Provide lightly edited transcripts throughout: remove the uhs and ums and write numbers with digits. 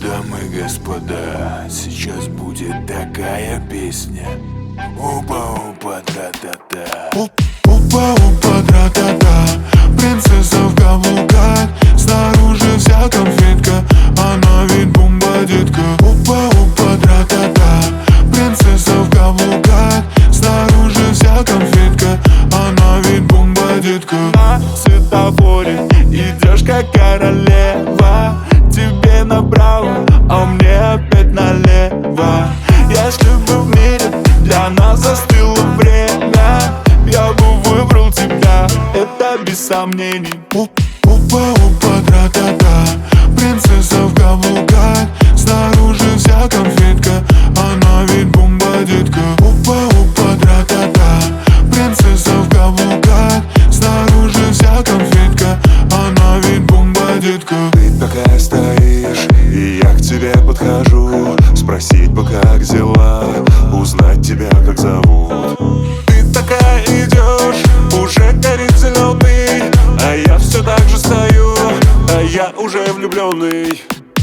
Дамы и господа, сейчас будет такая песня. Опа-опа, тра-та-та. Опа-опа, тра-та-та. Принцесса в каблуках, снаружи вся конфетка, она ведь бомба-детка. Опа-опа, тра-та-та. Принцесса в каблуках, снаружи вся конфетка, она ведь бомба-детка. На светофоре идешь как королева, тебе направо, а мне опять налево. Если бы в мире для нас застыло время, я бы выбрал тебя, это без сомнений. Опа-опа, тра-та-та. Принцесса в каблуках, снаружи вся конфетка, она ведь бомба-детка. Опа-опа, тра-та-та. Принцесса в каблуках, снаружи вся конфетка, она ведь бомба-детка. Ты такая стоишь, и я к тебе подхожу, спросить бы, как дела, узнать тебя, как зовут. Ты такая идешь, уже горит зеленый, а я все так же стою, а я уже влюбленный.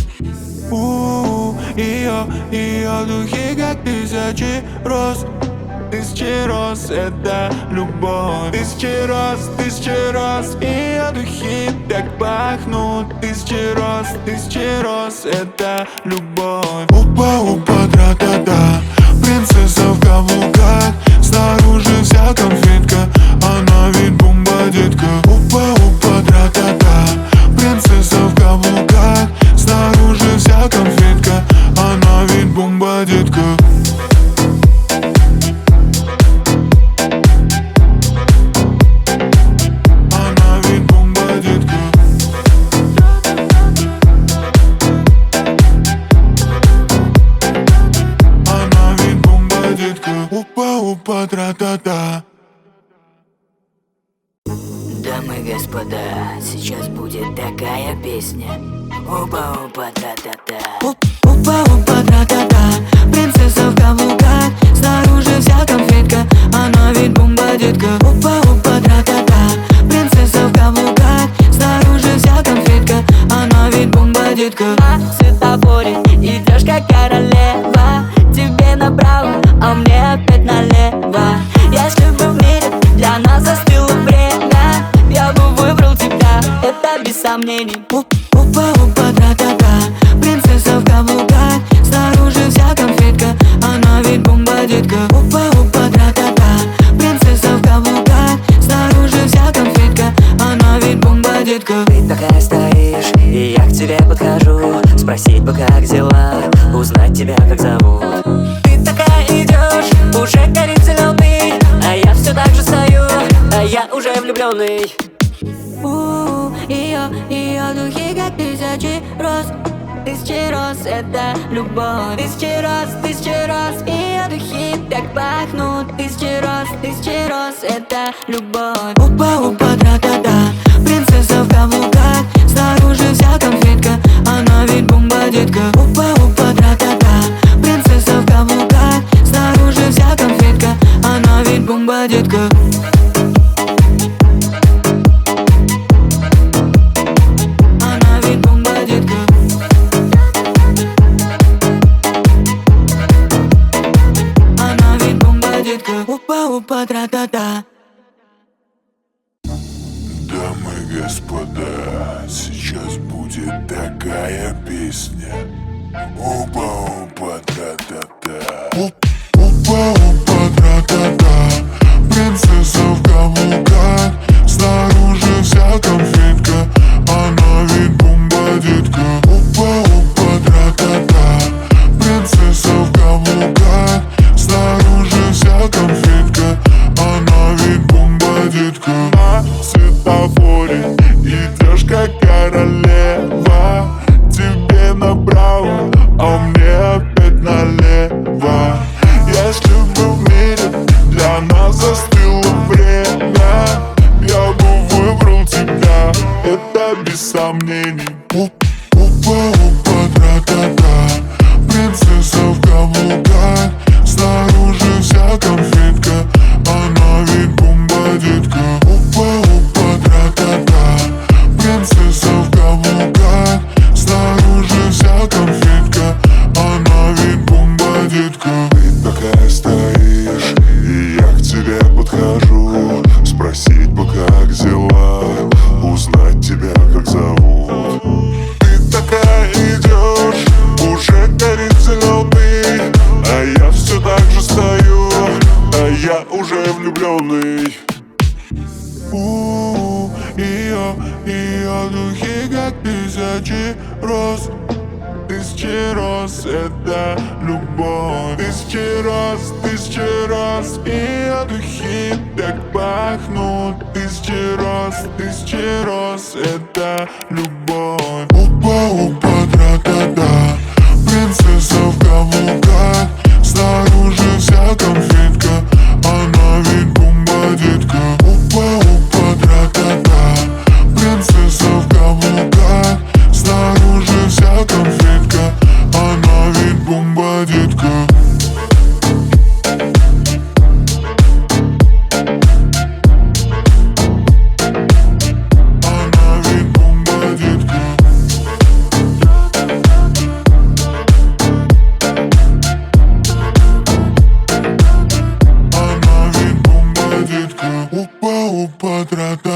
Ее духи как тысячи роз. Тысячи роз — это любовь. Тысячи роз, ее духи так пахнут. Тысячи роз — это любовь. Опа-опа, тра-та-та. Принцесса в каблуках, снаружи вся конфетка, она ведь бомба-детка. Опа-опа, тра-та-та. Принцесса в каблуках, снаружи вся конфетка, она ведь бомба-детка. Опа-опа, тра-та-та. Дамы и господа, сейчас будет такая песня. Опа-опа, тра-та-та. Опа-опа, тра-та-та. Принцесса в каблуках, снаружи вся конфетка, она ведь бомба-детка. Опа-опа, тра-та-та. Принцесса в каблуках, снаружи вся конфетка, она ведь бомба-детка. На светофоре идешь как королева, тебе направо, а мне опять налево. Если бы в мире для нас застыло время, я бы выбрал тебя, это без сомнений. Опа-опа, тра-та-та. Принцесса в каблуках, снаружи вся конфетка, она ведь бомба-детка. Опа-опа, тра-та-та. Принцесса в каблуках, снаружи вся конфетка, она ведь бомба-детка. Ты такая стоишь, и я к тебе подхожу, спросить бы, как дела, узнать тебя, как зовут. Ты такая идешь, уже горит зеленый, а я все так же стою, а я уже влюбленный. Ее духи как тысячи роз. Тысячи роз — это любовь. Тысячи роз, ее духи так пахнут. Тысячи роз — это любовь. Опа-опа, тра-та-та. Принцесса в каблуках, снаружи вся конфетка, она ведь бомба-детка. Опа-опа, тра-та-та. Принцесса в каблуках, снаружи вся конфетка, она ведь бомба-детка. Она ведь бомба-детка. Она ведь бомба-детка. Опа-опа, тра-та-та. Дамы и господа, сейчас будет такая песня. Опа-опа, тра-та-та. Опа-опа, тра-та-та. Принцесса в каблуках, снаружи вся конфетка, она ведь бомба-детка. Опа-опа, тра-та-та. Принцесса в каблуках, снаружи вся конфетка, она ведь бомба-детка. На светофоре идешь как королева, тебе направо, а мне опять налево. Если бы в мире для нас застыло время, я бы выбрал тебя, это без сомнений. Опа-опа, тра-та-та. Принцесса в каблуках, снаружи вся конфетка, она ведь бомба-детка. Опа-опа, тра-та-та. Принцесса в каблуках, снаружи вся конфетка. раз это любовь. Тысячи раз и духи так пахнут. Тысячи раз это любовь. Опа, тра-та-та, принцесса в каблуках. Снаружи вся конфетка, она ведь бомба, детка. Опа, тра-та-та, принцесса в каблуках. Снаружи вся конфетка, она ведь бомба, детка. Она ведь бомба, детка. Она ведь бомба, детка. Опа, тра-та.